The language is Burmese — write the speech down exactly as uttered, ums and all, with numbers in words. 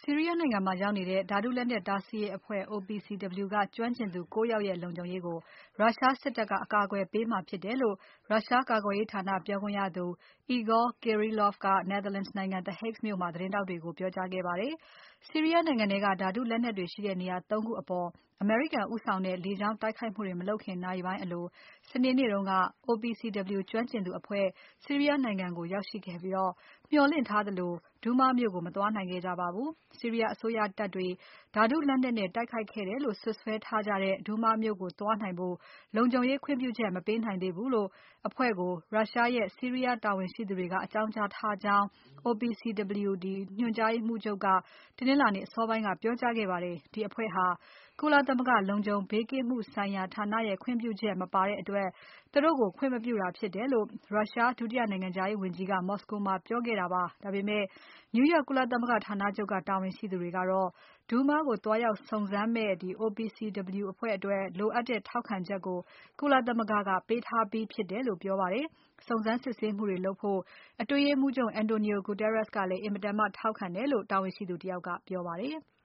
ဆီးရီးယားနိုင်ငံမှာရောက်နေတဲ့ ဓါတုလက်နက်တားဆီးရေးအဖွဲ့ O P C W ကကျွမ်းကျင်သူ ၉ ယောက်ရဲ့ လုံခြုံရေးကို ရုရှားစစ်တပ်က အကာအကွယ်ပေးမှာဖြစ်တယ်လို့ ရုရှားကာကွယ်ရေးဌာနပြောခွင့်ရသူ Igor Kirillov က Netherlands နိုင်ငံ The Hague မြို့မှာ သတင်းထောက်တွေကို ပြောကြားခဲ့ပါတယ်။ ဆီးရီးယားနိုင်ငံထဲက ဓါတုလက်နက်တွေရှိတဲ့နေရာ ၃ ခုအပေါ် အမေရိကန်ဦးဆောင်တဲ့ လေကြောင်းတိုက်ခိုက်မှုတွေ မလုပ်ခင် နာရီပိုင်းအလို စနေနေ့တုန်းက O P C W ကျွမ်းကျင်သူအဖွဲ့ ဆီးရီးယားနိုင်ငံကို ရောက်ရှိခဲ့ပြီး မျှော်လင့်ထားသလို Douma မြို့ကို မသွားနိုင်ခဲ့ကြပါဘူး။ ဆီးရီးယားအစိုးရတပ်တွေ ဓါတုလက်နက်နဲ့ တိုက်ခိုက်ခဲ့တယ်လို့ စွပ်စွဲထားကြတဲ့ Douma မြို့ကိုသွားနိုင်ဖို့ လုံခြုံရေးခွင့်ပြုချက် မပေးနိုင်သေးဘူးလို့ အဖွဲ့ကို ရုရှားရဲ့ ဆီးရီးယားတာဝန်ရှိသူတွေက အကြောင်းကြားထားကြောင်း O P C W ညွှန်ကြားရေးမှူးချုပ်က တနင်္လာနေ့ အစောပိုင်းက ပြောကြားခဲ့ပါတယ်။ ဒီအဖွဲ့ဟာ ကုလသမဂ္ဂလုံခြုံဘေးကင်းမှုဆိုင်ရာဌာနရဲ့ ခွင့်ပြုချက်မပါတဲ့အတွက် သူတို့ကို ခွင့်မပြုတာဖြစ်တယ်လို့ ရုရှားဒုတိယနိုင်ငံခြားရေးဝန်ကြီးက မော်စကိုမှာပြောခဲ့တာပါ။ ဒါပေမဲ့ New York ကုလသမဂ္ဂဌာနချုပ်က တာဝန်ရှိသူတွေကတော့ Douma ကိုသွားရောက်စုံစမ်းမယ့် O P C W အဖွဲ့အတွက် လိုအပ်တဲ့ထောက်ခံချက်ကို ကုလသမဂ္ဂက ပေးထားပြီးဖြစ်တယ်လို့ ပြောပါတယ်။ စုံစမ်းစစ်ဆေးမှုတွေလုပ်ဖို့ အတွင်းရေးမှူးချုပ် António Guterres ကလည်း အင်မတန်မှ ထောက်ခံတယ်လို့ တာဝန်ရှိသူတယောက်က ပြောပါတယ်။